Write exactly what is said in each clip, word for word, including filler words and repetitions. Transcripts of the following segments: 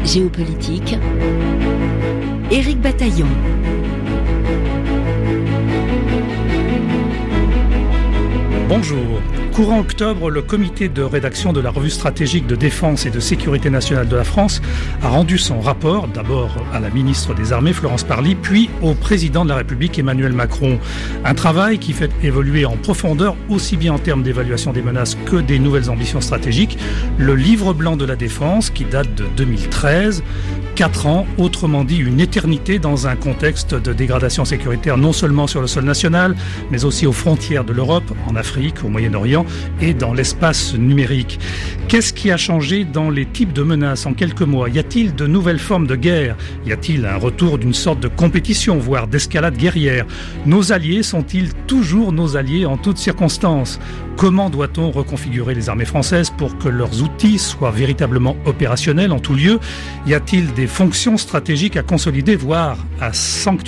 Géopolitique, Éric Bataillon. Bonjour. Courant octobre, le comité de rédaction de la revue stratégique de défense et de sécurité nationale de la France a rendu son rapport, d'abord à la ministre des Armées, Florence Parly, puis au président de la République, Emmanuel Macron. Un travail qui fait évoluer en profondeur, aussi bien en termes d'évaluation des menaces que des nouvelles ambitions stratégiques, le livre blanc de la défense qui date de deux mille treize. Quatre ans, autrement dit une éternité dans un contexte de dégradation sécuritaire non seulement sur le sol national, mais aussi aux frontières de l'Europe, en Afrique, au Moyen-Orient et dans l'espace numérique. Qu'est-ce qui a changé dans les types de menaces en quelques mois ? Y a-t-il de nouvelles formes de guerre ? Y a-t-il un retour d'une sorte de compétition, voire d'escalade guerrière ? Nos alliés sont-ils toujours nos alliés en toutes circonstances ? Comment doit-on reconfigurer les armées françaises pour que leurs outils soient véritablement opérationnels en tout lieu ? Y a-t-il des fonctions stratégiques à consolider, voire à sanctuariser ?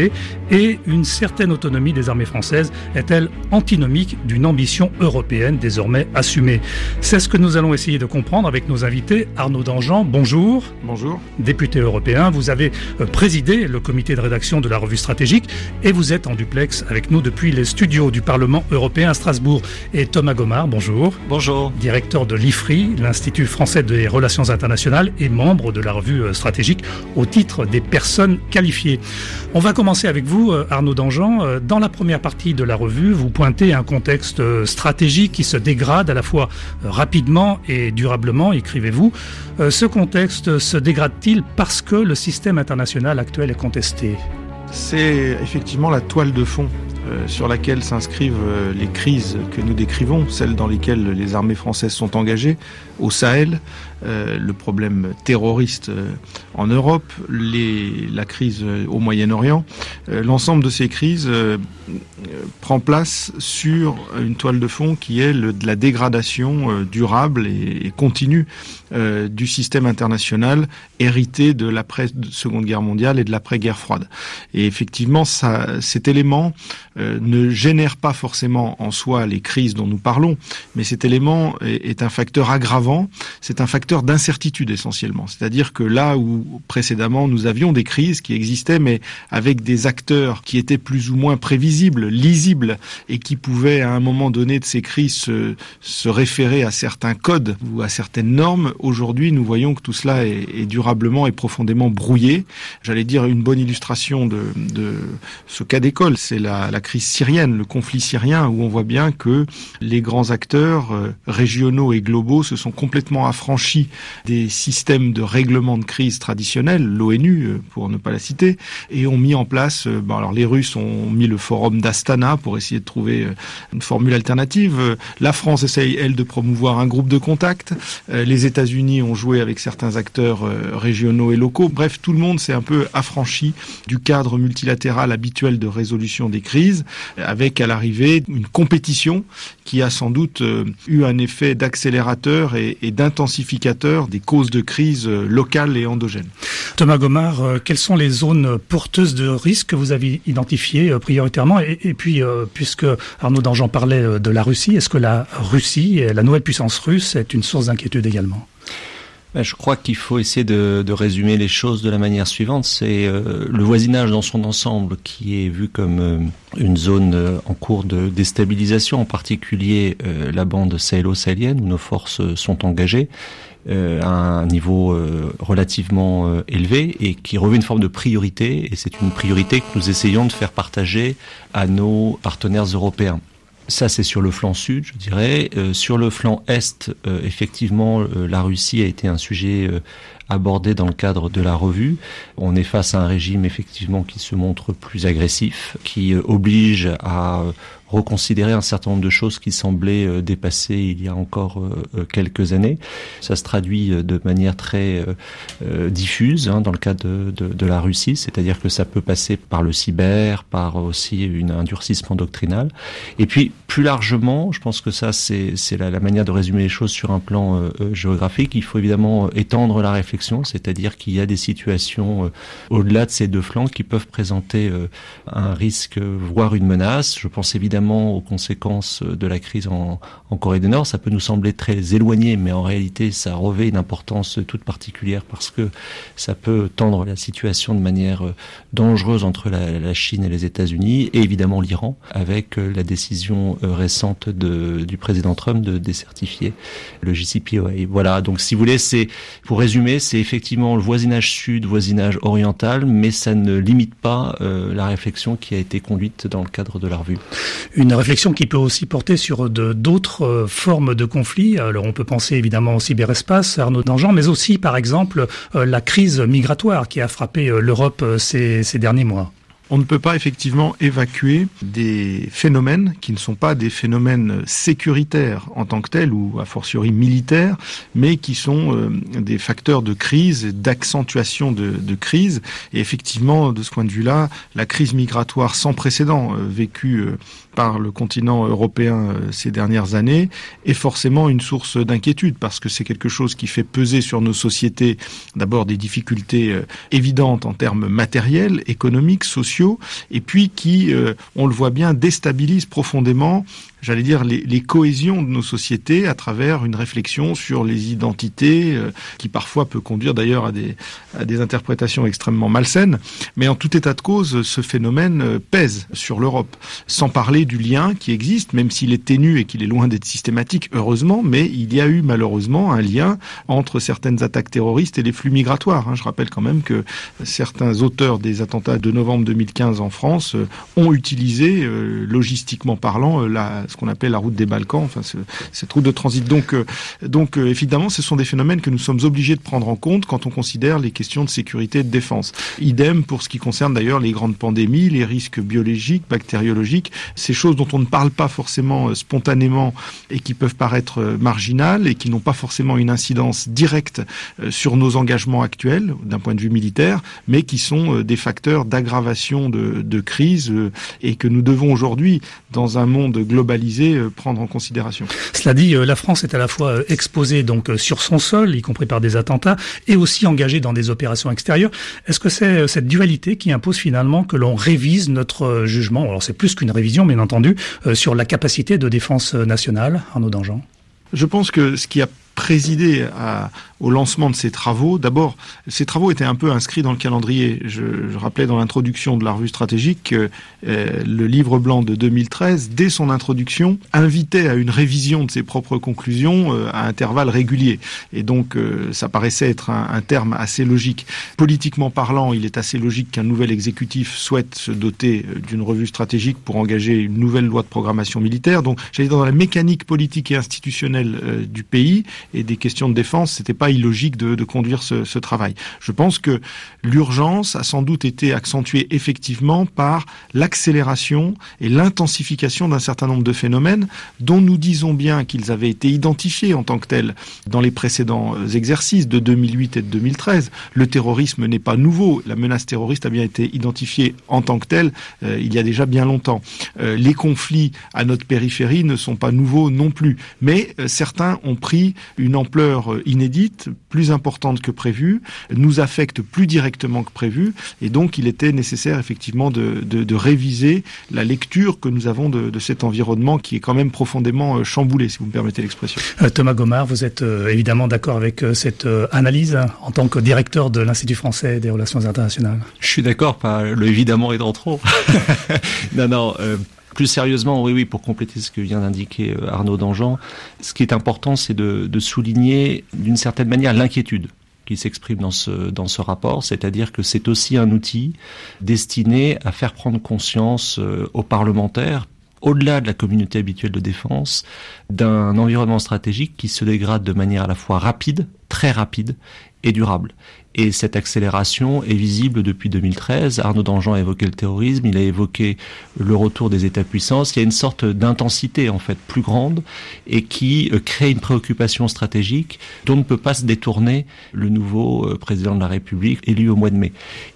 Et une certaine autonomie des armées françaises est-elle antinomique d'une ambition européenne désormais assumée ? C'est ce que nous allons essayer de comprendre avec nos invités. Arnaud Danjean, bonjour. Bonjour. Député européen, vous avez présidé le comité de rédaction de la revue stratégique et vous êtes en duplex avec nous depuis les studios du Parlement européen à Strasbourg. Et Thomas Gomard, bonjour. Bonjour. Directeur de l'I F R I, l'Institut français des relations internationales et membre de la revue stratégique au titre des personnes qualifiées. On va commencer avec vous, Arnaud Danjean. Dans la première partie de la revue, vous pointez un contexte stratégique qui se dégrade à la fois rapidement et durablement, écrivez-vous. Ce contexte se dégrade-t-il parce que le système international actuel est contesté ? C'est effectivement la toile de fond euh, sur laquelle s'inscrivent euh, les crises que nous décrivons, celles dans lesquelles les armées françaises sont engagées, au Sahel, euh, le problème terroriste euh, en Europe, les, la crise euh, au Moyen-Orient. Euh, l'ensemble de ces crises euh, euh, prend place sur une toile de fond qui est le, de la dégradation euh, durable et, et continue euh, du système international hérité de l'après-Seconde Guerre mondiale et de l'après-guerre froide. Et effectivement, ça, cet élément euh, ne génère pas forcément en soi les crises dont nous parlons, mais cet élément est, est un facteur aggravant. C'est un facteur d'incertitude essentiellement. C'est-à-dire que là où précédemment nous avions des crises qui existaient, mais avec des acteurs qui étaient plus ou moins prévisibles, lisibles, et qui pouvaient à un moment donné de ces crises se, se référer à certains codes ou à certaines normes, aujourd'hui nous voyons que tout cela est, est durablement et profondément brouillé. J'allais dire une bonne illustration de, de ce cas d'école, c'est la, la crise syrienne, le conflit syrien, où on voit bien que les grands acteurs euh, régionaux et globaux se sont complètement affranchis des systèmes de règlement de crise traditionnels, l'ONU pour ne pas la citer, et ont mis en place, bon alors les Russes ont mis le forum d'Astana pour essayer de trouver une formule alternative. La France essaye, elle, de promouvoir un groupe de contact. Les États-Unis ont joué avec certains acteurs régionaux et locaux. Bref, tout le monde s'est un peu affranchi du cadre multilatéral habituel de résolution des crises, avec à l'arrivée une compétition qui a sans doute eu un effet d'accélérateur et, et d'intensificateur des causes de crise locales et endogènes. Thomas Gomard, euh, quelles sont les zones porteuses de risques que vous avez identifiées euh, prioritairement ? Et, et puis, euh, puisque Arnaud Danjean parlait euh, de la Russie, est-ce que la Russie, la nouvelle puissance russe, est une source d'inquiétude également ? Je crois qu'il faut essayer de, de résumer les choses de la manière suivante. C'est euh, le voisinage dans son ensemble qui est vu comme euh, une zone euh, en cours de déstabilisation, en particulier euh, la bande sahélo-sahélienne où nos forces euh, sont engagées euh, à un niveau euh, relativement euh, élevé et qui revêt une forme de priorité. Et c'est une priorité que nous essayons de faire partager à nos partenaires européens. Ça, c'est sur le flanc sud, je dirais. Euh, sur le flanc est, euh, effectivement, euh, la Russie a été un sujet euh, abordé dans le cadre de la revue. On est face à un régime, effectivement, qui se montre plus agressif, qui euh, oblige à euh, reconsidérer un certain nombre de choses qui semblaient euh, dépassées il y a encore euh, quelques années. Ça se traduit euh, de manière très euh, euh, diffuse hein, dans le cas de, de, de la Russie, c'est-à-dire que ça peut passer par le cyber, par aussi une, un durcissement doctrinal. Et puis, plus largement, je pense que ça, c'est, c'est la, la manière de résumer les choses sur un plan euh, géographique. Il faut évidemment étendre la réflexion réflexion, c'est-à-dire qu'il y a des situations euh, au-delà de ces deux flancs qui peuvent présenter euh, un risque, voire une menace. Je pense évidemment aux conséquences de la crise en, en Corée du Nord. Ça peut nous sembler très éloigné, mais en réalité, ça revêt une importance toute particulière parce que ça peut tendre la situation de manière euh, dangereuse entre la, la Chine et les États-Unis, et évidemment l'Iran, avec euh, la décision euh, récente de, du président Trump de décertifier le J C P O A. Voilà, donc si vous voulez, c'est, pour résumer, c'est effectivement le voisinage sud, voisinage oriental, mais ça ne limite pas euh, la réflexion qui a été conduite dans le cadre de la revue. Une réflexion qui peut aussi porter sur de, d'autres euh, formes de conflits. Alors on peut penser évidemment au cyberespace, Arnaud Danjean, mais aussi par exemple euh, la crise migratoire qui a frappé euh, l'Europe euh, ces, ces derniers mois. On ne peut pas effectivement évacuer des phénomènes qui ne sont pas des phénomènes sécuritaires en tant que tels ou a fortiori militaires, mais qui sont euh, des facteurs de crise, d'accentuation de, de crise. Et effectivement, de ce point de vue-là, la crise migratoire sans précédent euh, vécue euh, par le continent européen euh, ces dernières années est forcément une source d'inquiétude parce que c'est quelque chose qui fait peser sur nos sociétés d'abord des difficultés euh, évidentes en termes matériels, économiques, sociaux, et puis qui, euh, on le voit bien, déstabilise profondément, j'allais dire, les, les cohésions de nos sociétés à travers une réflexion sur les identités, euh, qui parfois peut conduire d'ailleurs à des, à des interprétations extrêmement malsaines. Mais en tout état de cause, ce phénomène euh, pèse sur l'Europe. Sans parler du lien qui existe, même s'il est ténu et qu'il est loin d'être systématique, heureusement, mais il y a eu malheureusement un lien entre certaines attaques terroristes et les flux migratoires. Hein. Je rappelle quand même que certains auteurs des attentats de novembre deux mille quinze en France euh, ont utilisé, euh, logistiquement parlant, euh, la ce qu'on appelle la route des Balkans, enfin ce, cette route de transit. Donc, euh, donc euh, évidemment, ce sont des phénomènes que nous sommes obligés de prendre en compte quand on considère les questions de sécurité et de défense. Idem pour ce qui concerne d'ailleurs les grandes pandémies, les risques biologiques, bactériologiques, ces choses dont on ne parle pas forcément euh, spontanément et qui peuvent paraître euh, marginales et qui n'ont pas forcément une incidence directe euh, sur nos engagements actuels d'un point de vue militaire, mais qui sont euh, des facteurs d'aggravation de, de crise euh, et que nous devons aujourd'hui, dans un monde globalisé, prendre en considération. Cela dit, la France est à la fois exposée donc sur son sol, y compris par des attentats, et aussi engagée dans des opérations extérieures. Est-ce que c'est cette dualité qui impose finalement que l'on révise notre jugement, alors c'est plus qu'une révision bien entendu, sur la capacité de défense nationale, Arnaud Danjean? Je pense que ce qui a présidé à, au lancement de ces travaux. D'abord, ces travaux étaient un peu inscrits dans le calendrier. Je, je rappelais dans l'introduction de la revue stratégique que euh, le livre blanc de deux mille treize, dès son introduction, invitait à une révision de ses propres conclusions euh, à intervalles réguliers. Et donc, euh, ça paraissait être un, un terme assez logique. Politiquement parlant, il est assez logique qu'un nouvel exécutif souhaite se doter d'une revue stratégique pour engager une nouvelle loi de programmation militaire. Donc, j'allais dire, dans la mécanique politique et institutionnelle euh, du pays, et des questions de défense, c'était pas illogique de, de conduire ce, ce travail. Je pense que l'urgence a sans doute été accentuée effectivement par l'accélération et l'intensification d'un certain nombre de phénomènes dont nous disons bien qu'ils avaient été identifiés en tant que tels dans les précédents exercices de deux mille huit et de deux mille treize. Le terrorisme n'est pas nouveau. La menace terroriste a bien été identifiée en tant que telle euh, il y a déjà bien longtemps. Euh, les conflits à notre périphérie ne sont pas nouveaux non plus. Mais euh, certains ont pris une ampleur inédite, plus importante que prévu, nous affecte plus directement que prévu, et donc il était nécessaire effectivement de, de, de réviser la lecture que nous avons de, de cet environnement qui est quand même profondément chamboulé, si vous me permettez l'expression. Euh, Thomas Gomard, vous êtes euh, évidemment d'accord avec euh, cette euh, analyse hein, en tant que directeur de l'Institut français des relations internationales? Je suis d'accord, pas le évidemment et dans trop. non, non. Euh... Plus sérieusement, oui, oui, pour compléter ce que vient d'indiquer Arnaud Danjean, ce qui est important, c'est de, de souligner d'une certaine manière l'inquiétude qui s'exprime dans ce, dans ce rapport, c'est-à-dire que c'est aussi un outil destiné à faire prendre conscience aux parlementaires, au-delà de la communauté habituelle de défense, d'un environnement stratégique qui se dégrade de manière à la fois rapide, très rapide et durable. Et cette accélération est visible depuis deux mille treize. Arnaud Danjean a évoqué le terrorisme, il a évoqué le retour des États-puissances. Il y a une sorte d'intensité en fait plus grande et qui crée une préoccupation stratégique dont ne peut pas se détourner le nouveau président de la République élu au mois de mai.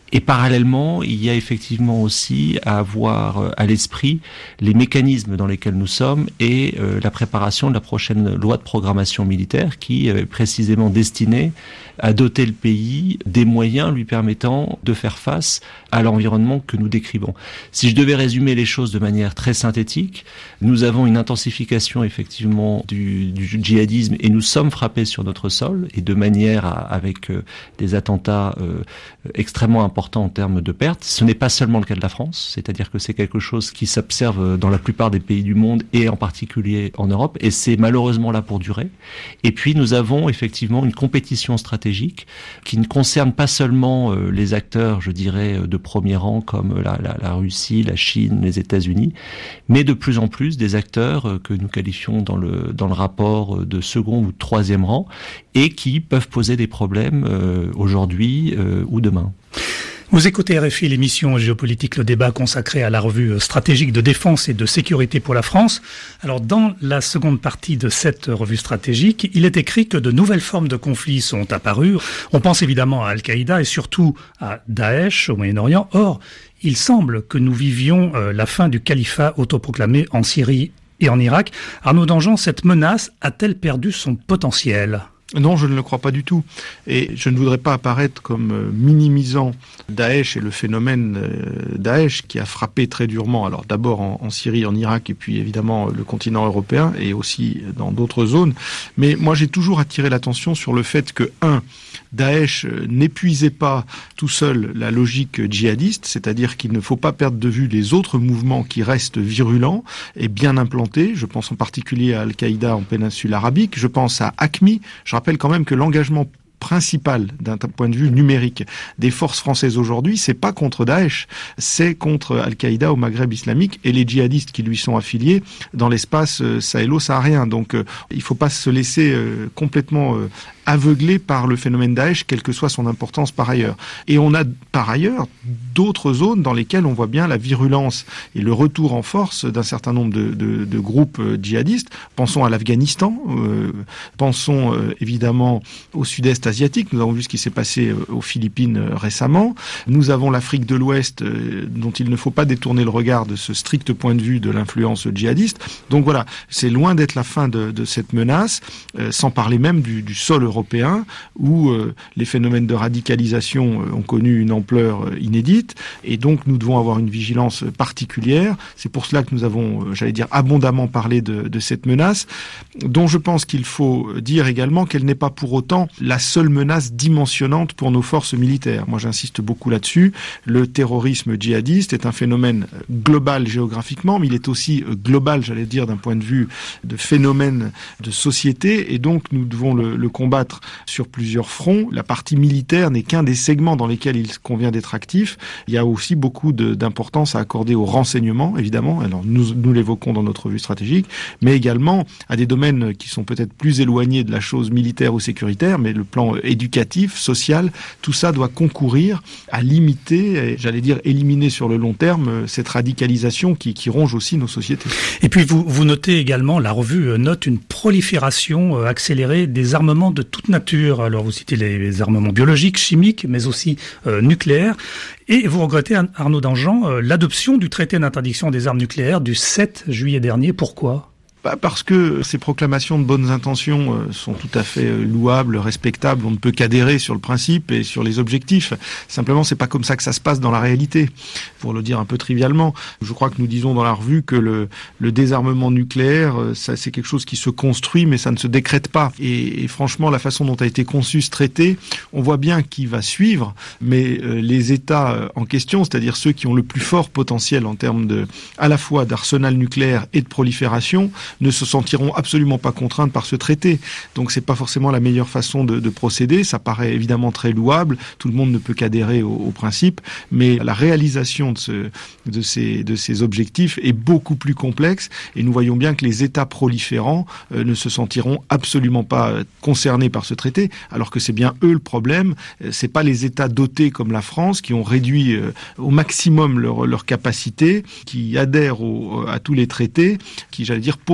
Et parallèlement, il y a effectivement aussi à avoir à l'esprit les mécanismes dans lesquels nous sommes et euh, la préparation de la prochaine loi de programmation militaire qui est précisément destinée à doter le pays des moyens lui permettant de faire face à l'environnement que nous décrivons. Si je devais résumer les choses de manière très synthétique, nous avons une intensification effectivement du, du djihadisme et nous sommes frappés sur notre sol et de manière à, avec euh, des attentats euh, extrêmement importants en termes de pertes. Ce n'est pas seulement le cas de la France, c'est-à-dire que c'est quelque chose qui s'observe dans la plupart des pays du monde et en particulier en Europe, et c'est malheureusement là pour durer. Et puis nous avons effectivement une compétition stratégique qui ne concerne pas seulement euh, les acteurs, je dirais, de premier rang comme la, la, la Russie, la Chine, les États-Unis, mais de plus en plus des acteurs euh, que nous qualifions dans le, dans le rapport de second ou de troisième rang et qui peuvent poser des problèmes euh, aujourd'hui euh, ou demain. Vous écoutez R F I, l'émission Géopolitique, le débat consacré à la revue stratégique de défense et de sécurité pour la France. Alors, dans la seconde partie de cette revue stratégique, il est écrit que de nouvelles formes de conflits sont apparues. On pense évidemment à Al-Qaïda et surtout à Daesh au Moyen-Orient. Or, il semble que nous vivions euh, la fin du califat autoproclamé en Syrie et en Irak. Arnaud Danjean, cette menace a-t-elle perdu son potentiel ? Non, je ne le crois pas du tout. Et je ne voudrais pas apparaître comme minimisant Daesh et le phénomène Daesh qui a frappé très durement, alors d'abord en, en Syrie, en Irak, et puis évidemment le continent européen et aussi dans d'autres zones. Mais moi, j'ai toujours attiré l'attention sur le fait que, un, Daesh n'épuisait pas tout seul la logique djihadiste, c'est-à-dire qu'il ne faut pas perdre de vue les autres mouvements qui restent virulents et bien implantés. Je pense en particulier à Al-Qaïda en péninsule arabique, je pense à A Q M I. Je rappelle quand même que l'engagement principal d'un point de vue numérique des forces françaises aujourd'hui, c'est pas contre Daesh, c'est contre Al-Qaïda au Maghreb islamique et les djihadistes qui lui sont affiliés dans l'espace euh, sahélo-saharien. Donc euh, il faut pas se laisser euh, complètement euh, aveuglé par le phénomène Daesh, quelle que soit son importance par ailleurs. Et on a par ailleurs d'autres zones dans lesquelles on voit bien la virulence et le retour en force d'un certain nombre de, de, de groupes djihadistes. Pensons à l'Afghanistan, euh, pensons euh, évidemment au sud-est asiatique. Nous avons vu ce qui s'est passé euh, aux Philippines euh, récemment. Nous avons l'Afrique de l'Ouest, euh, dont il ne faut pas détourner le regard de ce strict point de vue de l'influence djihadiste. Donc voilà, c'est loin d'être la fin de, de cette menace, euh, sans parler même du, du sol européen. européen où euh, les phénomènes de radicalisation euh, ont connu une ampleur euh, inédite et donc nous devons avoir une vigilance particulière. C'est pour cela que nous avons, euh, j'allais dire, abondamment parlé de, de cette menace dont je pense qu'il faut dire également qu'elle n'est pas pour autant la seule menace dimensionnante pour nos forces militaires. Moi j'insiste beaucoup là-dessus. Le terrorisme djihadiste est un phénomène global géographiquement, mais il est aussi global, j'allais dire, d'un point de vue de phénomène de société et donc nous devons le, le combattre sur plusieurs fronts. La partie militaire n'est qu'un des segments dans lesquels il convient d'être actif. Il y a aussi beaucoup de, d'importance à accorder au renseignement, évidemment. Alors nous, nous l'évoquons dans notre revue stratégique, mais également à des domaines qui sont peut-être plus éloignés de la chose militaire ou sécuritaire, mais le plan éducatif, social, tout ça doit concourir à limiter, et, j'allais dire éliminer sur le long terme, cette radicalisation qui, qui ronge aussi nos sociétés. Et puis vous, vous notez également, la revue note une prolifération accélérée des armements de toute nature. Alors vous citez les armements biologiques, chimiques, mais aussi euh, nucléaires. Et vous regrettez, Arnaud Danjean, euh, l'adoption du traité d'interdiction des armes nucléaires du sept juillet dernier. Pourquoi ? Parce que ces proclamations de bonnes intentions sont tout à fait louables, respectables. On ne peut qu'adhérer sur le principe et sur les objectifs. Simplement, c'est pas comme ça que ça se passe dans la réalité. Pour le dire un peu trivialement, je crois que nous disons dans la revue que le, le désarmement nucléaire, ça, c'est quelque chose qui se construit, mais ça ne se décrète pas. Et, et franchement, la façon dont a été conçu ce traité, on voit bien qui va suivre, mais euh, les États en question, c'est-à-dire ceux qui ont le plus fort potentiel en termes de, à la fois d'arsenal nucléaire et de prolifération, ne se sentiront absolument pas contraintes par ce traité. Donc c'est pas forcément la meilleure façon de, de procéder. Ça paraît évidemment très louable. Tout le monde ne peut qu'adhérer au, au principe, mais la réalisation de, ce, de, ces, de ces objectifs est beaucoup plus complexe. Et nous voyons bien que les États proliférants euh, ne se sentiront absolument pas concernés par ce traité, alors que c'est bien eux le problème. C'est pas les États dotés comme la France qui ont réduit euh, au maximum leur, leur capacité, qui adhèrent au, à tous les traités, qui, j'allais dire, posent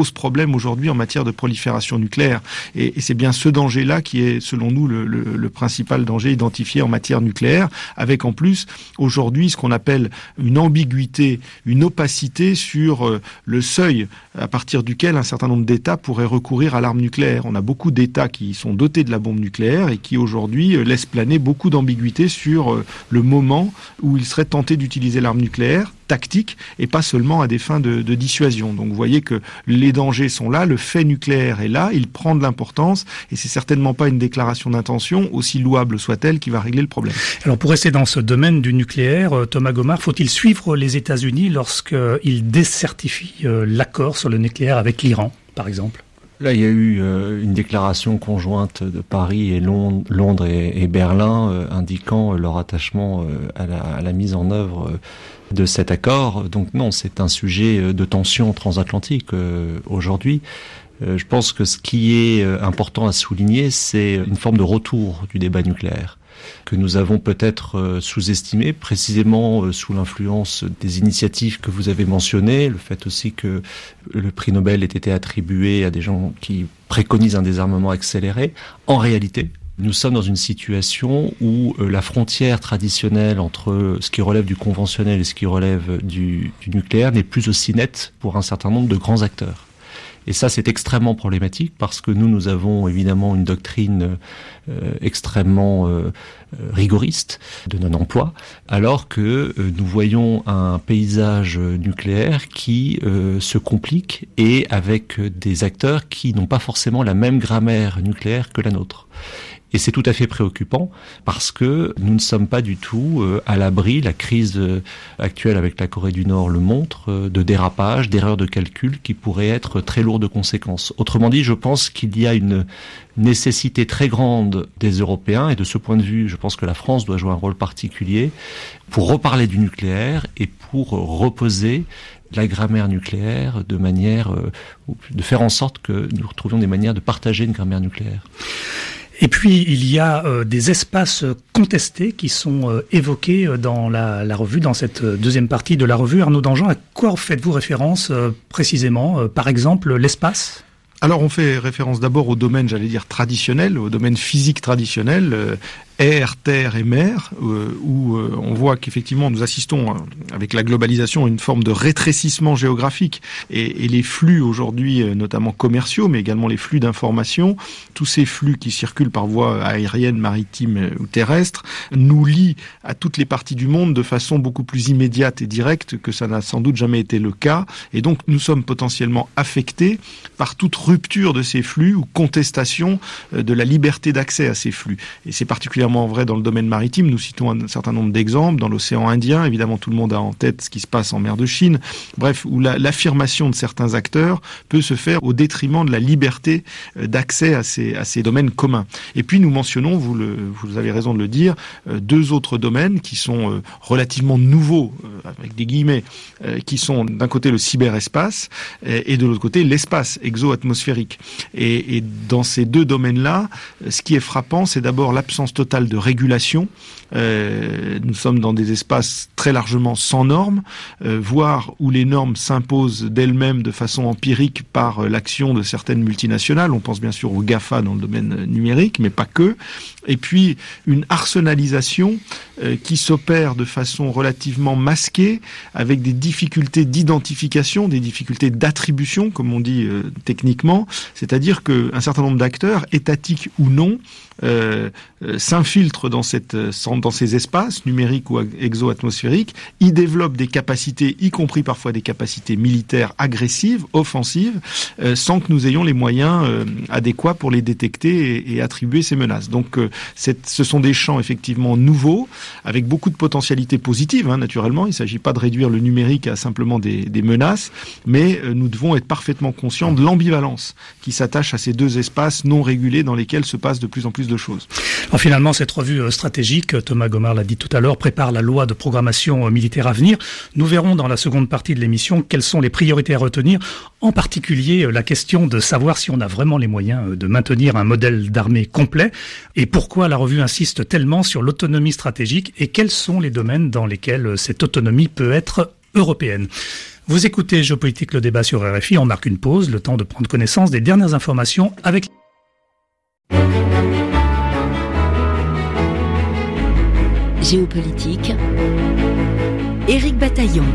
pose problème aujourd'hui en matière de prolifération nucléaire. Et, et c'est bien ce danger-là qui est, selon nous, le, le, le principal danger identifié en matière nucléaire, avec en plus, aujourd'hui, ce qu'on appelle une ambiguïté, une opacité sur euh, le seuil à partir duquel un certain nombre d'États pourraient recourir à l'arme nucléaire. On a beaucoup d'États qui sont dotés de la bombe nucléaire et qui, aujourd'hui, euh, laissent planer beaucoup d'ambiguïté sur euh, le moment où ils seraient tentés d'utiliser l'arme nucléaire, tactique, et pas seulement à des fins de, de dissuasion. Donc vous voyez que les dangers sont là, le fait nucléaire est là, il prend de l'importance, et c'est certainement pas une déclaration d'intention, aussi louable soit-elle, qui va régler le problème. Alors pour rester dans ce domaine du nucléaire, Thomas Gomard, faut-il suivre les États-Unis lorsqu'ils décertifient l'accord sur le nucléaire avec l'Iran, par exemple ? Là, il y a eu euh, une déclaration conjointe de Paris et Londres, Londres et, et Berlin euh, indiquant leur attachement euh, à, la, à la mise en œuvre euh, de cet accord. Donc non, c'est un sujet de tension transatlantique euh, aujourd'hui. Euh, je pense que ce qui est important à souligner, c'est une forme de retour du débat nucléaire que nous avons peut-être euh, sous-estimé, précisément euh, sous l'influence des initiatives que vous avez mentionnées, le fait aussi que le prix Nobel ait été attribué à des gens qui préconisent un désarmement accéléré. En réalité, nous sommes dans une situation où euh, la frontière traditionnelle entre ce qui relève du conventionnel et ce qui relève du, du nucléaire n'est plus aussi nette pour un certain nombre de grands acteurs. Et ça, c'est extrêmement problématique parce que nous, nous avons évidemment une doctrine euh, extrêmement euh, rigoriste de non-emploi, alors que euh, nous voyons un paysage nucléaire qui euh, se complique et avec des acteurs qui n'ont pas forcément la même grammaire nucléaire que la nôtre. Et c'est tout à fait préoccupant parce que nous ne sommes pas du tout euh, à l'abri, la crise euh, actuelle avec la Corée du Nord le montre, euh, de dérapages, d'erreurs de calcul qui pourraient être très lourdes de conséquences. Autrement dit, je pense qu'il y a une nécessité très grande des Européens, et de ce point de vue, je pense que la France doit jouer un rôle particulier pour reparler du nucléaire et pour reposer la grammaire nucléaire de manière, euh, de faire en sorte que nous retrouvions des manières de partager une grammaire nucléaire. Et puis, il y a euh, des espaces contestés qui sont euh, évoqués dans la, la revue, dans cette deuxième partie de la revue. Arnaud Danjean, à quoi faites-vous référence euh, précisément euh, Par exemple, l'espace ? Alors, on fait référence d'abord au domaine, j'allais dire, traditionnel, au domaine physique traditionnel, euh, air, terre et mer, euh, où euh, on voit qu'effectivement nous assistons euh, avec la globalisation à une forme de rétrécissement géographique, et, et les flux aujourd'hui, euh, notamment commerciaux, mais également les flux d'informations, tous ces flux qui circulent par voie aérienne, maritime euh, ou terrestre, nous lient à toutes les parties du monde de façon beaucoup plus immédiate et directe que ça n'a sans doute jamais été le cas, et donc nous sommes potentiellement affectés par toute rupture de ces flux ou contestation euh, de la liberté d'accès à ces flux. Et c'est particulièrement vrai dans le domaine maritime. Nous citons un certain nombre d'exemples. Dans l'océan Indien, évidemment, tout le monde a en tête ce qui se passe en mer de Chine. Bref, où la, l'affirmation de certains acteurs peut se faire au détriment de la liberté d'accès à ces, à ces domaines communs. Et puis, nous mentionnons, vous, le, vous avez raison de le dire, deux autres domaines qui sont relativement nouveaux, avec des guillemets, qui sont d'un côté le cyberespace et de l'autre côté l'espace exo-atmosphérique. Et, et dans ces deux domaines-là, ce qui est frappant, c'est d'abord l'absence totale de régulation. Euh, nous sommes dans des espaces très largement sans normes, euh, voire où les normes s'imposent d'elles-mêmes de façon empirique par euh, l'action de certaines multinationales. On pense bien sûr aux GAFA dans le domaine numérique, mais pas que. Et puis une arsenalisation euh, qui s'opère de façon relativement masquée, avec des difficultés d'identification, des difficultés d'attribution, comme on dit euh, techniquement, c'est-à-dire qu'un certain nombre d'acteurs, étatiques ou non, euh, euh, s'infiltrent dans cette dans ces espaces numériques ou exo-atmosphériques, y développent des capacités, y compris parfois des capacités militaires agressives, offensives, euh, sans que nous ayons les moyens euh, adéquats pour les détecter et, et attribuer ces menaces. Donc euh, c'est, ce sont des champs effectivement nouveaux, avec beaucoup de potentialités positives, hein, naturellement. Il ne s'agit pas de réduire le numérique à simplement des, des menaces, mais euh, nous devons être parfaitement conscients de l'ambivalence qui s'attache à ces deux espaces non régulés dans lesquels se passe de plus en plus de choses. Alors finalement, cette revue stratégique, Thomas Gomard l'a dit tout à l'heure, prépare la loi de programmation militaire à venir. Nous verrons dans la seconde partie de l'émission quelles sont les priorités à retenir, en particulier la question de savoir si on a vraiment les moyens de maintenir un modèle d'armée complet, et pourquoi la revue insiste tellement sur l'autonomie stratégique et quels sont les domaines dans lesquels cette autonomie peut être européenne. Vous écoutez Géopolitique, le débat sur R F I. On marque une pause, le temps de prendre connaissance des dernières informations avec... Géopolitique, Éric Bataillon.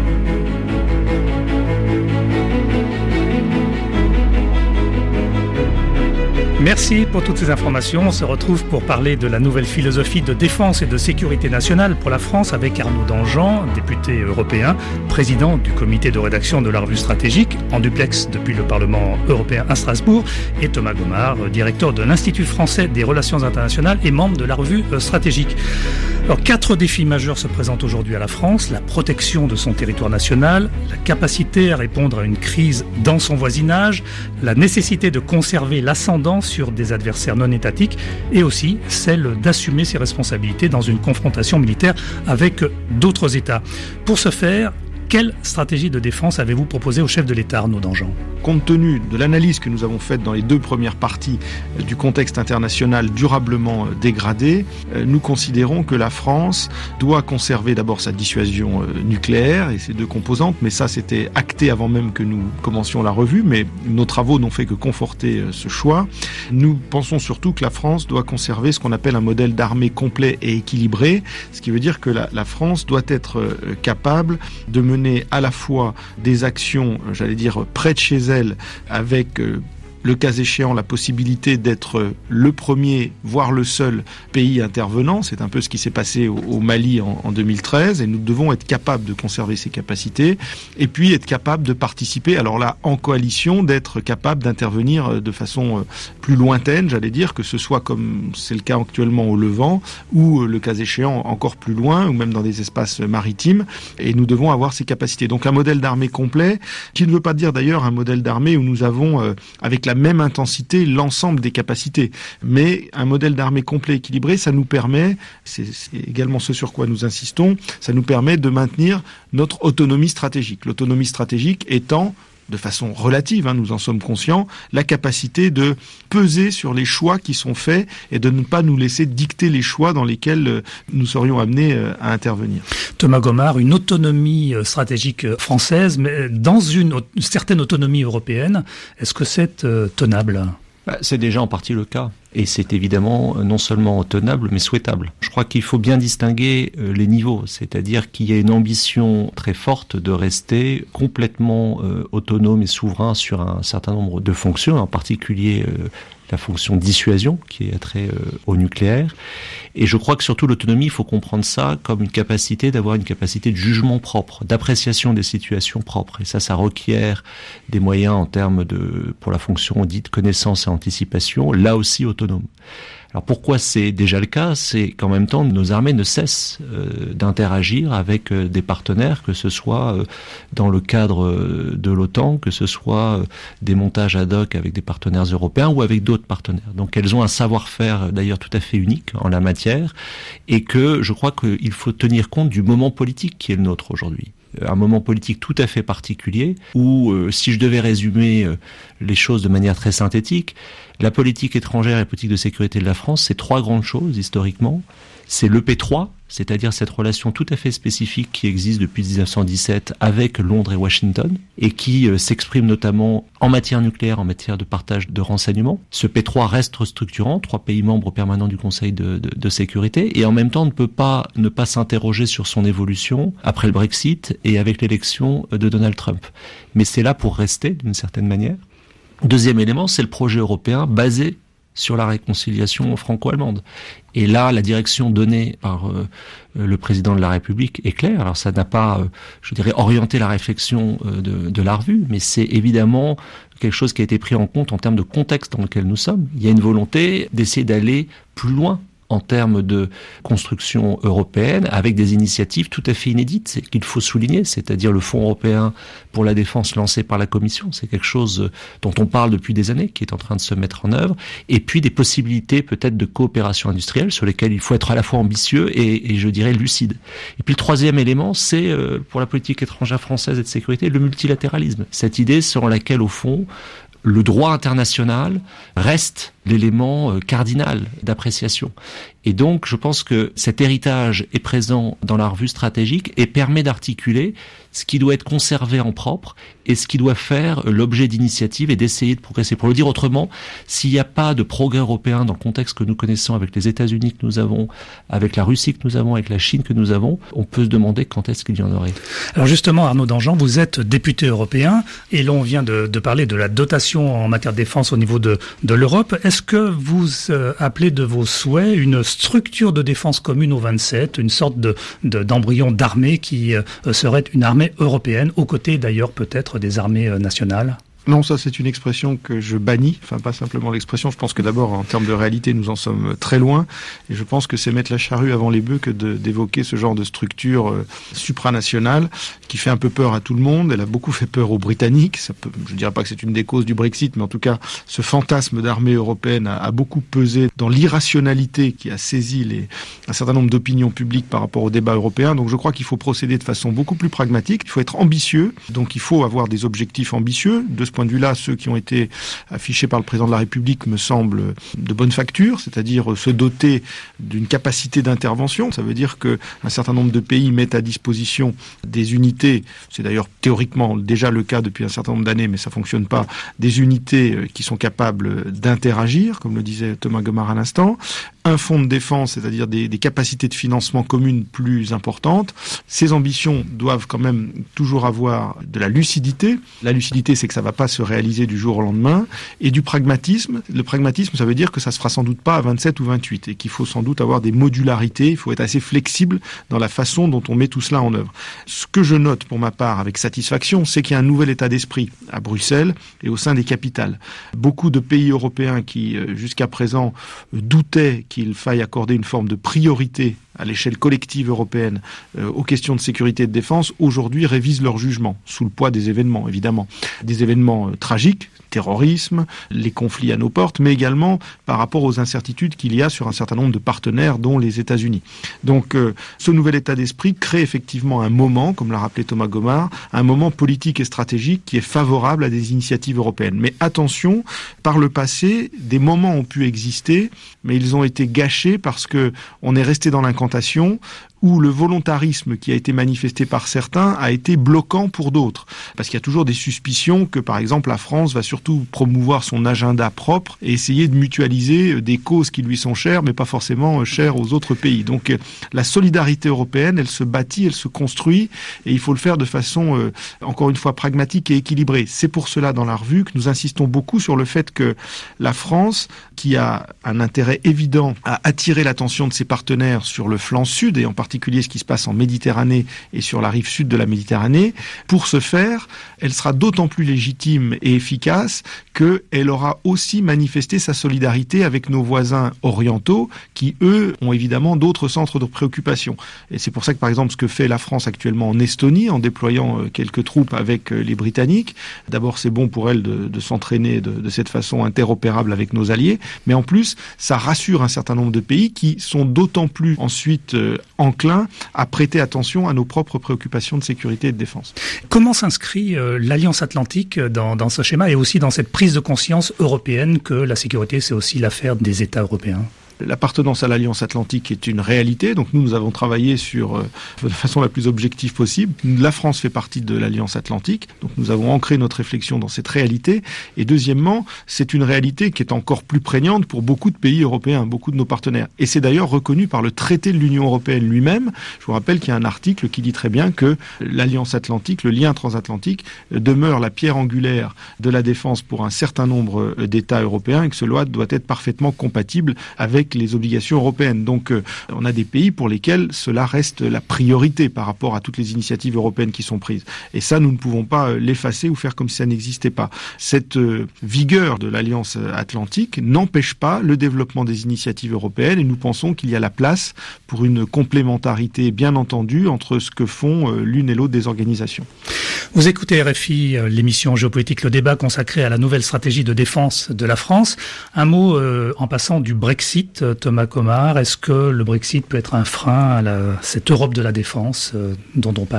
Merci pour toutes ces informations. On se retrouve pour parler de la nouvelle philosophie de défense et de sécurité nationale pour la France avec Arnaud Danjean, député européen, président du comité de rédaction de la revue stratégique, en duplex depuis le Parlement européen à Strasbourg, et Thomas Gomard, directeur de l'Institut français des relations internationales et membre de la revue stratégique. Alors, quatre défis majeurs se présentent aujourd'hui à la France: la protection de son territoire national, la capacité à répondre à une crise dans son voisinage, la nécessité de conserver l'ascendant sur des adversaires non étatiques et aussi celle d'assumer ses responsabilités dans une confrontation militaire avec d'autres États. Pour ce faire, quelle stratégie de défense avez-vous proposé au chef de l'État, Arnaud Danjean ? Compte tenu de l'analyse que nous avons faite dans les deux premières parties du contexte international durablement dégradé, nous considérons que la France doit conserver d'abord sa dissuasion nucléaire et ses deux composantes, mais ça c'était acté avant même que nous commencions la revue, mais nos travaux n'ont fait que conforter ce choix. Nous pensons surtout que la France doit conserver ce qu'on appelle un modèle d'armée complet et équilibré, ce qui veut dire que la, la France doit être capable de mener à la fois des actions, j'allais dire, près de chez elle, avec euh, le cas échéant la possibilité d'être le premier, voire le seul pays intervenant. C'est un peu ce qui s'est passé au, au Mali en, en deux mille treize, et nous devons être capables de conserver ces capacités, et puis être capables de participer, alors là, en coalition, d'être capables d'intervenir de façon plus lointaine, j'allais dire, que ce soit comme c'est le cas actuellement au Levant, ou le cas échéant encore plus loin, ou même dans des espaces maritimes, et nous devons avoir ces capacités. Donc un modèle d'armée complet, qui ne veut pas dire d'ailleurs un modèle d'armée où nous avons, euh, avec la même intensité, l'ensemble des capacités. Mais un modèle d'armée complet équilibré, ça nous permet, c'est, c'est également ce sur quoi nous insistons, ça nous permet de maintenir notre autonomie stratégique. L'autonomie stratégique étant, de façon relative, hein, nous en sommes conscients, la capacité de peser sur les choix qui sont faits et de ne pas nous laisser dicter les choix dans lesquels nous serions amenés à intervenir. Thomas Gomard, une autonomie stratégique française, mais dans une, une certaine autonomie européenne, est-ce que c'est euh, tenable ? C'est déjà en partie le cas. Et c'est évidemment non seulement tenable, mais souhaitable. Je crois qu'il faut bien distinguer les niveaux, c'est-à-dire qu'il y a une ambition très forte de rester complètement euh, autonome et souverain sur un certain nombre de fonctions, en particulier euh, la fonction dissuasion, qui est trait euh, au nucléaire. Et je crois que surtout l'autonomie, il faut comprendre ça comme une capacité d'avoir une capacité de jugement propre, d'appréciation des situations propres. Et ça, ça requiert des moyens en termes de, pour la fonction dite connaissance et anticipation, là aussi autonome. Alors pourquoi c'est déjà le cas ? C'est qu'en même temps, nos armées ne cessent euh, d'interagir avec euh, des partenaires, que ce soit euh, dans le cadre euh, de l'OTAN, que ce soit euh, des montages ad hoc avec des partenaires européens ou avec d'autres partenaires. Donc elles ont un savoir-faire d'ailleurs tout à fait unique en la matière, et que je crois qu'il faut tenir compte du moment politique qui est le nôtre aujourd'hui. Un moment politique tout à fait particulier où, euh, si je devais résumer euh, les choses de manière très synthétique, la politique étrangère et la politique de sécurité de la France, c'est trois grandes choses historiquement. C'est l'E P trois, c'est-à-dire cette relation tout à fait spécifique qui existe depuis dix-neuf cent dix-sept avec Londres et Washington, et qui euh, s'exprime notamment en matière nucléaire, en matière de partage de renseignements. Ce P trois reste structurant, trois pays membres permanents du Conseil de, de, de sécurité, et en même temps ne peut pas ne pas s'interroger sur son évolution après le Brexit et avec l'élection de Donald Trump. Mais c'est là pour rester, d'une certaine manière. Deuxième élément, c'est le projet européen basé sur la réconciliation franco-allemande. Et là, la direction donnée par euh, le président de la République est claire. Alors ça n'a pas, euh, je dirais, orienté la réflexion euh, de, de la revue, mais c'est évidemment quelque chose qui a été pris en compte en termes de contexte dans lequel nous sommes. Il y a une volonté d'essayer d'aller plus loin en termes de construction européenne, avec des initiatives tout à fait inédites, c'est qu'il faut souligner, c'est-à-dire le Fonds européen pour la défense lancé par la Commission, c'est quelque chose dont on parle depuis des années, qui est en train de se mettre en œuvre, et puis des possibilités peut-être de coopération industrielle sur lesquelles il faut être à la fois ambitieux et, et je dirais lucide. Et puis le troisième élément, c'est euh, pour la politique étrangère française et de sécurité, le multilatéralisme, cette idée selon laquelle au fond, le droit international reste l'élément euh, cardinal d'appréciation. Et donc, je pense que cet héritage est présent dans la revue stratégique et permet d'articuler ce qui doit être conservé en propre et ce qui doit faire l'objet d'initiatives et d'essayer de progresser. Pour le dire autrement, s'il n'y a pas de progrès européen dans le contexte que nous connaissons avec les États-Unis que nous avons, avec la Russie que nous avons, avec la Chine que nous avons, on peut se demander quand est-ce qu'il y en aurait. Alors justement, Arnaud Danjean, vous êtes député européen et l'on vient de, de parler de la dotation en matière de défense au niveau de, de l'Europe. Est-ce que vous euh, appelez de vos souhaits une structure de défense commune aux vingt-sept, une sorte de, de, d'embryon d'armée qui euh, serait une armée européenne, aux côtés d'ailleurs peut-être des armées euh, nationales ? Non, ça c'est une expression que je bannis, enfin pas simplement l'expression, je pense que d'abord en termes de réalité nous en sommes très loin et je pense que c'est mettre la charrue avant les bœufs que de, d'évoquer ce genre de structure euh, supranationale qui fait un peu peur à tout le monde. Elle a beaucoup fait peur aux Britanniques, ça peut, je ne dirais pas que c'est une des causes du Brexit, mais en tout cas ce fantasme d'armée européenne a, a beaucoup pesé dans l'irrationalité qui a saisi les, un certain nombre d'opinions publiques par rapport au débat européen. Donc je crois qu'il faut procéder de façon beaucoup plus pragmatique, il faut être ambitieux, donc il faut avoir des objectifs ambitieux. De ce point de vue-là, ceux qui ont été affichés par le président de la République me semblent de bonne facture, c'est-à-dire se doter d'une capacité d'intervention. Ça veut dire qu'un certain nombre de pays mettent à disposition des unités, c'est d'ailleurs théoriquement déjà le cas depuis un certain nombre d'années, mais ça fonctionne pas, des unités qui sont capables d'interagir, comme le disait Thomas Gomard à l'instant, un fonds de défense, c'est-à-dire des, des capacités de financement communes plus importantes. Ces ambitions doivent quand même toujours avoir de la lucidité. La lucidité, c'est que ça va pas se réaliser du jour au lendemain, et du pragmatisme. Le pragmatisme, ça veut dire que ça se fera sans doute pas à vingt-sept ou vingt-huit, et qu'il faut sans doute avoir des modularités, il faut être assez flexible dans la façon dont on met tout cela en œuvre. Ce que je note pour ma part avec satisfaction, c'est qu'il y a un nouvel état d'esprit à Bruxelles et au sein des capitales. Beaucoup de pays européens qui, jusqu'à présent, doutaient qu'il faille accorder une forme de priorité à l'échelle collective européenne euh, aux questions de sécurité et de défense, aujourd'hui révisent leur jugement, sous le poids des événements, évidemment. Des événements euh, tragiques, terrorisme, les conflits à nos portes, mais également par rapport aux incertitudes qu'il y a sur un certain nombre de partenaires, dont les États-Unis. Donc euh, ce nouvel état d'esprit crée effectivement un moment, comme l'a rappelé Thomas Gomard, un moment politique et stratégique qui est favorable à des initiatives européennes. Mais attention, par le passé, des moments ont pu exister, mais ils ont été gâchés parce que on est resté dans l'incantation, où le volontarisme qui a été manifesté par certains a été bloquant pour d'autres. Parce qu'il y a toujours des suspicions que, par exemple, la France va surtout promouvoir son agenda propre et essayer de mutualiser des causes qui lui sont chères, mais pas forcément chères aux autres pays. Donc la solidarité européenne, elle se bâtit, elle se construit, et il faut le faire de façon, euh, encore une fois, pragmatique et équilibrée. C'est pour cela, dans la revue, que nous insistons beaucoup sur le fait que la France, qui a un intérêt évident à attirer l'attention de ses partenaires sur le flanc sud, et en particulier ce qui se passe en Méditerranée et sur la rive sud de la Méditerranée, pour ce faire, elle sera d'autant plus légitime et efficace qu'elle aura aussi manifesté sa solidarité avec nos voisins orientaux qui, eux, ont évidemment d'autres centres de préoccupation. Et c'est pour ça que, par exemple, ce que fait la France actuellement en Estonie, en déployant quelques troupes avec les Britanniques, d'abord c'est bon pour elle de, de s'entraîner de, de cette façon interopérable avec nos alliés, mais en plus, ça rassure un certain nombre de pays qui sont d'autant plus ensuite euh, enclins à prêter attention à nos propres préoccupations de sécurité et de défense. Comment s'inscrit euh, l'Alliance Atlantique dans, dans ce schéma et aussi dans cette prise de conscience européenne que la sécurité, c'est aussi l'affaire des États européens ? L'appartenance à l'Alliance Atlantique est une réalité, donc nous, nous avons travaillé sur, euh, de façon la plus objective possible. La France fait partie de l'Alliance Atlantique, donc nous avons ancré notre réflexion dans cette réalité. Et deuxièmement, c'est une réalité qui est encore plus prégnante pour beaucoup de pays européens, beaucoup de nos partenaires. Et c'est d'ailleurs reconnu par le traité de l'Union européenne lui-même. Je vous rappelle qu'il y a un article qui dit très bien que l'Alliance Atlantique, le lien transatlantique, demeure la pierre angulaire de la défense pour un certain nombre d'États européens et que cela doit être parfaitement compatible avec les obligations européennes. Donc euh, on a des pays pour lesquels cela reste la priorité par rapport à toutes les initiatives européennes qui sont prises. Et ça, nous ne pouvons pas euh, l'effacer ou faire comme si ça n'existait pas. Cette euh, vigueur de l'Alliance Atlantique n'empêche pas le développement des initiatives européennes et nous pensons qu'il y a la place pour une complémentarité bien entendue entre ce que font euh, l'une et l'autre des organisations. Vous écoutez R F I, l'émission Géopolitique, le débat consacré à la nouvelle stratégie de défense de la France. Un mot euh, en passant du Brexit. Thomas Gomard, est-ce que le Brexit peut être un frein à la, cette Europe de la défense euh, dont on parle ?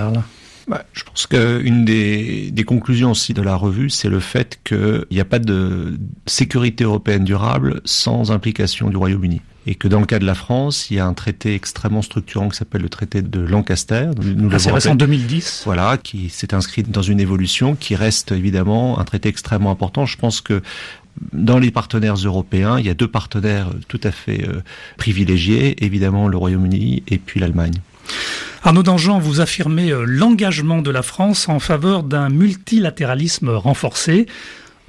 Bah, je pense qu'une des, des conclusions aussi de la revue, c'est le fait qu'il n'y a pas de sécurité européenne durable sans implication du Royaume-Uni. Et que dans le cas de la France, il y a un traité extrêmement structurant qui s'appelle le traité de Lancaster. Nous ah, c'est récent, deux mille dix. Voilà, qui s'est inscrit dans une évolution qui reste évidemment un traité extrêmement important. Je pense que dans les partenaires européens, il y a deux partenaires tout à fait euh, privilégiés, évidemment le Royaume-Uni et puis l'Allemagne. Arnaud Danjean, vous affirmez l'engagement de la France en faveur d'un multilatéralisme renforcé. Pourquoi ?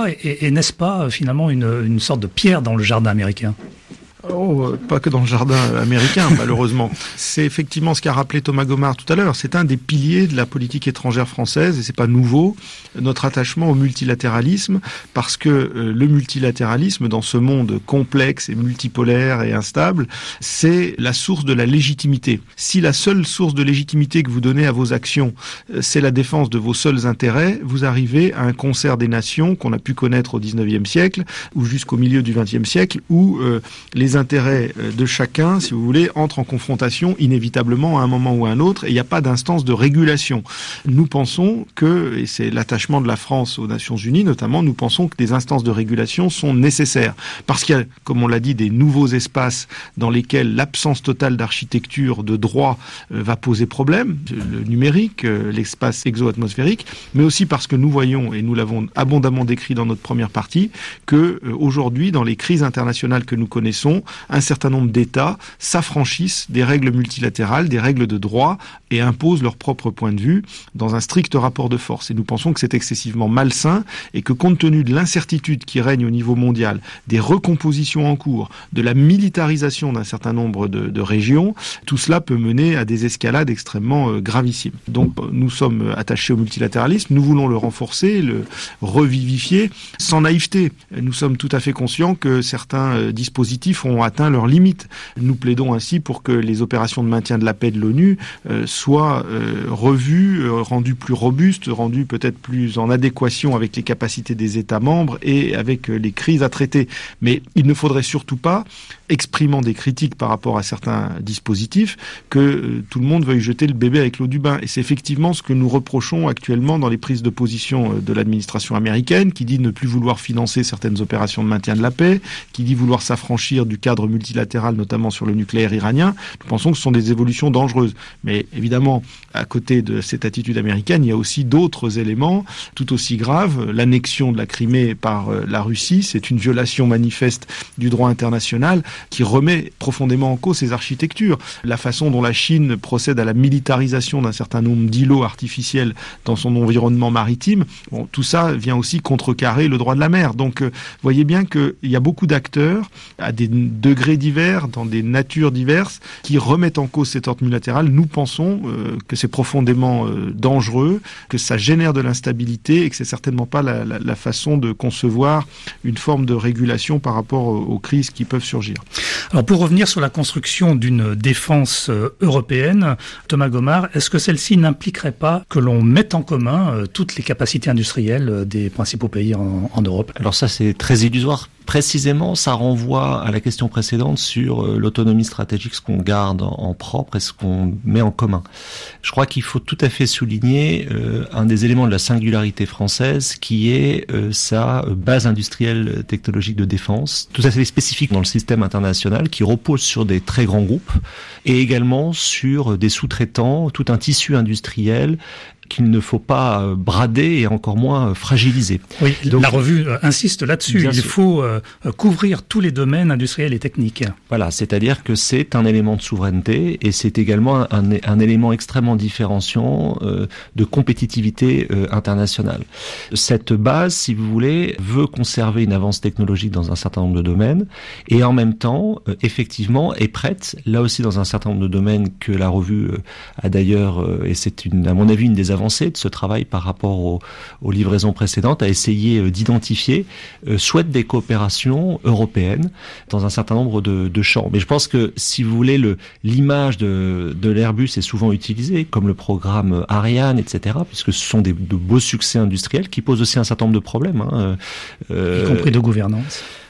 Et, et n'est-ce pas finalement une, une sorte de pierre dans le jardin américain ? Oh, pas que dans le jardin américain, malheureusement. C'est effectivement ce qu'a rappelé Thomas Gomard tout à l'heure. C'est un des piliers de la politique étrangère française, et c'est pas nouveau, notre attachement au multilatéralisme, parce que euh, le multilatéralisme, dans ce monde complexe et multipolaire et instable, c'est la source de la légitimité. Si la seule source de légitimité que vous donnez à vos actions, euh, c'est la défense de vos seuls intérêts, vous arrivez à un concert des nations qu'on a pu connaître au dix-neuvième siècle, ou jusqu'au milieu du vingtième siècle, où euh, les intérêts de chacun, si vous voulez, entrent en confrontation inévitablement à un moment ou à un autre, et il n'y a pas d'instance de régulation. Nous pensons que, et c'est l'attachement de la France aux Nations Unies notamment, nous pensons que des instances de régulation sont nécessaires. Parce qu'il y a, comme on l'a dit, des nouveaux espaces dans lesquels l'absence totale d'architecture, de droit, euh, va poser problème, le numérique, euh, l'espace exo-atmosphérique, mais aussi parce que nous voyons, et nous l'avons abondamment décrit dans notre première partie, que euh, aujourd'hui, dans les crises internationales que nous connaissons, un certain nombre d'États s'affranchissent des règles multilatérales, des règles de droit, et imposent leur propre point de vue dans un strict rapport de force. Et nous pensons que c'est excessivement malsain, et que compte tenu de l'incertitude qui règne au niveau mondial, des recompositions en cours, de la militarisation d'un certain nombre de, de régions, tout cela peut mener à des escalades extrêmement euh, gravissimes. Donc nous sommes attachés au multilatéralisme, nous voulons le renforcer, le revivifier, sans naïveté. Nous sommes tout à fait conscients que certains euh, dispositifs ont atteint leurs limites. Nous plaidons ainsi pour que les opérations de maintien de la paix de l'ONU euh, soient euh, revues, euh, rendues plus robustes, rendues peut-être plus en adéquation avec les capacités des États membres et avec euh, les crises à traiter. Mais il ne faudrait surtout pas, exprimant des critiques par rapport à certains dispositifs, que euh, tout le monde veuille jeter le bébé avec l'eau du bain. Et c'est effectivement ce que nous reprochons actuellement dans les prises de position euh, de l'administration américaine, qui dit ne plus vouloir financer certaines opérations de maintien de la paix, qui dit vouloir s'affranchir du cadre multilatéral, notamment sur le nucléaire iranien. Nous pensons que ce sont des évolutions dangereuses. Mais évidemment, à côté de cette attitude américaine, il y a aussi d'autres éléments tout aussi graves. L'annexion de la Crimée par la Russie, c'est une violation manifeste du droit international qui remet profondément en cause ces architectures. La façon dont la Chine procède à la militarisation d'un certain nombre d'îlots artificiels dans son environnement maritime, bon, tout ça vient aussi contrecarrer le droit de la mer. Donc, euh, voyez bien qu'il y a beaucoup d'acteurs à des degrés divers, dans des natures diverses, qui remettent en cause cet ordre multilatéral. Nous pensons euh, que c'est profondément euh, dangereux, que ça génère de l'instabilité et que c'est certainement pas la, la, la façon de concevoir une forme de régulation par rapport aux, aux crises qui peuvent surgir. Alors pour revenir sur la construction d'une défense euh, européenne, Thomas Gomard, est-ce que celle-ci n'impliquerait pas que l'on mette en commun euh, toutes les capacités industrielles euh, des principaux pays en, en Europe ? Alors ça, c'est très illusoire. Précisément, ça renvoie à la question précédente sur euh, l'autonomie stratégique, ce qu'on garde en, en propre et ce qu'on met en commun. Je crois qu'il faut tout à fait souligner euh, un des éléments de la singularité française qui est euh, sa base industrielle technologique de défense, tout à fait spécifique dans le système international, qui repose sur des très grands groupes et également sur des sous-traitants, tout un tissu industriel qu'il ne faut pas brader et encore moins fragiliser. Oui, donc, la revue insiste là-dessus. Il sûr. faut euh, couvrir tous les domaines industriels et techniques. Voilà, c'est-à-dire que c'est un élément de souveraineté et c'est également un, un élément extrêmement différenciant euh, de compétitivité euh, internationale. Cette base, si vous voulez, veut conserver une avance technologique dans un certain nombre de domaines et en même temps, euh, effectivement, est prête, là aussi dans un certain nombre de domaines que la revue euh, a d'ailleurs, euh, et c'est une, à mon avis une des avancée de ce travail par rapport aux, aux livraisons précédentes, à essayer d'identifier, euh, souhaite des coopérations européennes dans un certain nombre de, de champs. Mais je pense que, si vous voulez, le, l'image de, de l'Airbus est souvent utilisée, comme le programme Ariane, et cetera, puisque ce sont des, de beaux succès industriels qui posent aussi un certain nombre de problèmes. Hein, euh, y compris de gouvernance.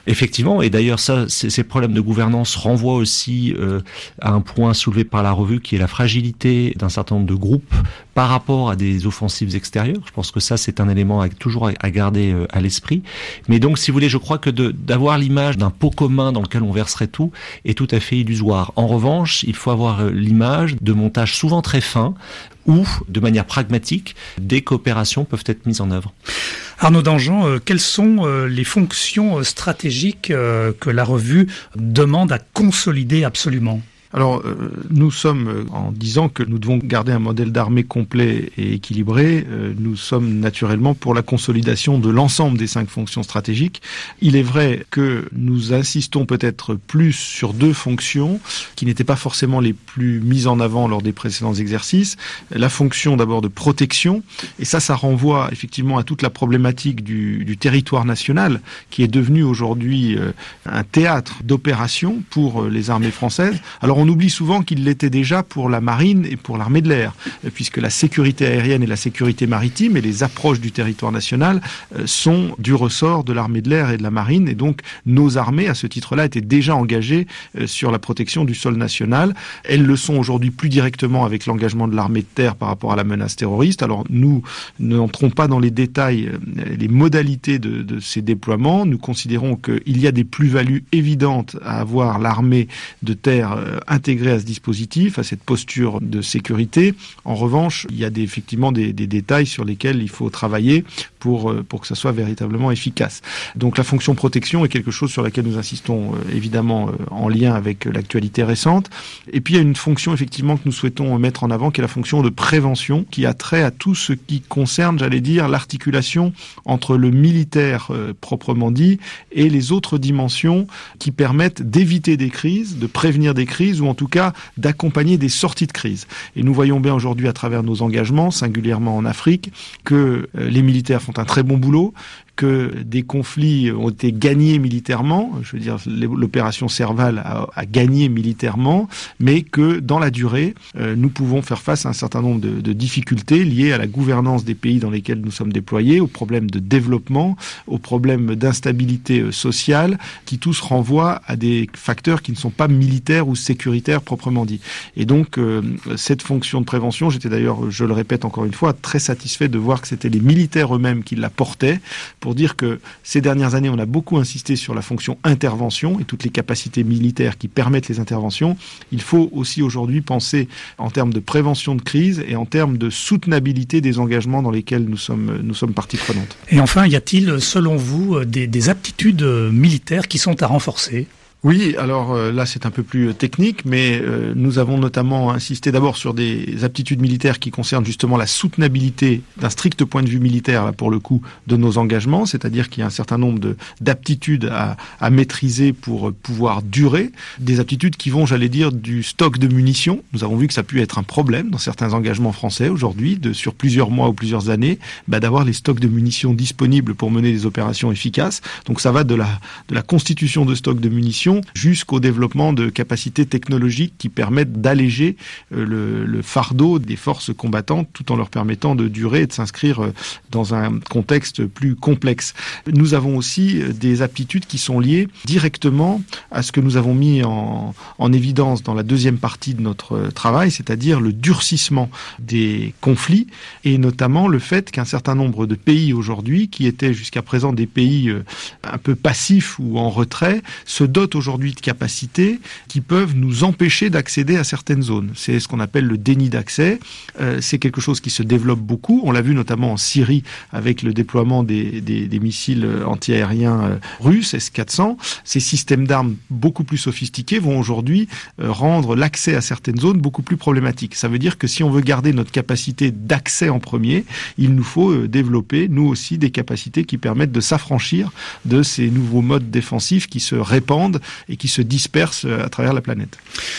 Effectivement, et d'ailleurs ça, ces, ces problèmes de gouvernance renvoient aussi euh, à un point soulevé par la revue qui est la fragilité d'un certain nombre de groupes par rapport à des offensives extérieures. Je pense que ça c'est un élément à, toujours à, à garder euh, à l'esprit. Mais donc si vous voulez, je crois que de, d'avoir l'image d'un pot commun dans lequel on verserait tout est tout à fait illusoire. En revanche, il faut avoir euh, l'image de montages souvent très fins où, de manière pragmatique, des coopérations peuvent être mises en œuvre. Arnaud Danjean, euh, quelles sont euh, les fonctions euh, stratégiques euh, que la revue demande à consolider absolument ? Alors, euh, nous sommes, en disant que nous devons garder un modèle d'armée complet et équilibré, euh, nous sommes naturellement pour la consolidation de l'ensemble des cinq fonctions stratégiques. Il est vrai que nous insistons peut-être plus sur deux fonctions qui n'étaient pas forcément les plus mises en avant lors des précédents exercices. La fonction d'abord de protection, et ça, ça renvoie effectivement à toute la problématique du, du territoire national, qui est devenu aujourd'hui euh, un théâtre d'opération pour euh, les armées françaises. Alors, on oublie souvent qu'il l'était déjà pour la marine et pour l'armée de l'air, puisque la sécurité aérienne et la sécurité maritime et les approches du territoire national sont du ressort de l'armée de l'air et de la marine, et donc nos armées, à ce titre-là, étaient déjà engagées sur la protection du sol national. Elles le sont aujourd'hui plus directement avec l'engagement de l'armée de terre par rapport à la menace terroriste. Alors nous n'entrons pas dans les détails, les modalités de, de ces déploiements. Nous considérons qu'il y a des plus-values évidentes à avoir l'armée de terre intégrée à ce dispositif, à cette posture de sécurité. En revanche, il y a des, effectivement des, des détails sur lesquels il faut travailler pour, pour que ça soit véritablement efficace. Donc la fonction protection est quelque chose sur laquelle nous insistons évidemment en lien avec l'actualité récente. Et puis il y a une fonction effectivement que nous souhaitons mettre en avant, qui est la fonction de prévention, qui a trait à tout ce qui concerne, j'allais dire, l'articulation entre le militaire euh, proprement dit et les autres dimensions qui permettent d'éviter des crises, de prévenir des crises, ou en tout cas d'accompagner des sorties de crise. Et nous voyons bien aujourd'hui à travers nos engagements, singulièrement en Afrique, que euh, les militaires font un très bon boulot, que des conflits ont été gagnés militairement, je veux dire l'opération Serval a, a gagné militairement, mais que dans la durée, euh, nous pouvons faire face à un certain nombre de, de difficultés liées à la gouvernance des pays dans lesquels nous sommes déployés, aux problèmes de développement, aux problèmes d'instabilité euh, sociale, qui tous renvoient à des facteurs qui ne sont pas militaires ou sécuritaires proprement dit. Et donc euh, cette fonction de prévention, j'étais d'ailleurs, je le répète encore une fois, très satisfait de voir que c'était les militaires eux-mêmes qui la portaient, pour dire que ces dernières années, on a beaucoup insisté sur la fonction intervention et toutes les capacités militaires qui permettent les interventions. Il faut aussi aujourd'hui penser en termes de prévention de crise et en termes de soutenabilité des engagements dans lesquels nous sommes, nous sommes partie prenante. Et enfin, y a-t-il, selon vous, des, des aptitudes militaires qui sont à renforcer ? Oui, alors euh, là c'est un peu plus technique, mais euh, nous avons notamment insisté d'abord sur des aptitudes militaires qui concernent justement la soutenabilité d'un strict point de vue militaire, là, pour le coup, de nos engagements, c'est-à-dire qu'il y a un certain nombre de, d'aptitudes à, à maîtriser pour pouvoir durer, des aptitudes qui vont, j'allais dire, du stock de munitions. Nous avons vu que ça a pu être un problème dans certains engagements français aujourd'hui, de sur plusieurs mois ou plusieurs années, bah, d'avoir les stocks de munitions disponibles pour mener des opérations efficaces. Donc ça va de la, de la constitution de stocks de munitions jusqu'au développement de capacités technologiques qui permettent d'alléger le, le fardeau des forces combattantes tout en leur permettant de durer et de s'inscrire dans un contexte plus complexe. Nous avons aussi des aptitudes qui sont liées directement à ce que nous avons mis en, en évidence dans la deuxième partie de notre travail, c'est-à-dire le durcissement des conflits et notamment le fait qu'un certain nombre de pays aujourd'hui, qui étaient jusqu'à présent des pays un peu passifs ou en retrait, se dotent aujourd'hui aujourd'hui de capacités qui peuvent nous empêcher d'accéder à certaines zones. C'est ce qu'on appelle le déni d'accès. Euh, c'est quelque chose qui se développe beaucoup. On l'a vu notamment en Syrie avec le déploiement des, des, des missiles antiaériens euh, russes, S quatre cents. Ces systèmes d'armes beaucoup plus sophistiqués vont aujourd'hui euh, rendre l'accès à certaines zones beaucoup plus problématique. Ça veut dire que si on veut garder notre capacité d'accès en premier, il nous faut euh, développer, nous aussi, des capacités qui permettent de s'affranchir de ces nouveaux modes défensifs qui se répandent et qui se dispersent à travers la planète.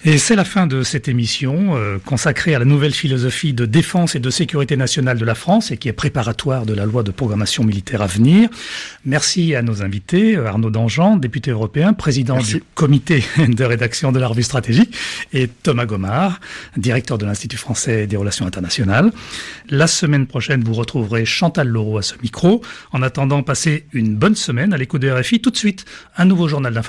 Et c'est la fin de cette émission euh, consacrée à la nouvelle philosophie de défense et de sécurité nationale de la France et qui est préparatoire de la loi de programmation militaire à venir. Merci à nos invités, Arnaud Danjean, député européen, président Merci. du comité de rédaction de la revue stratégique, et Thomas Gomard, directeur de l'Institut français des relations internationales. La semaine prochaine, vous retrouverez Chantal Leroux à ce micro. En attendant, passez une bonne semaine à l'écoute de R F I. Tout de suite, un nouveau journal d'information.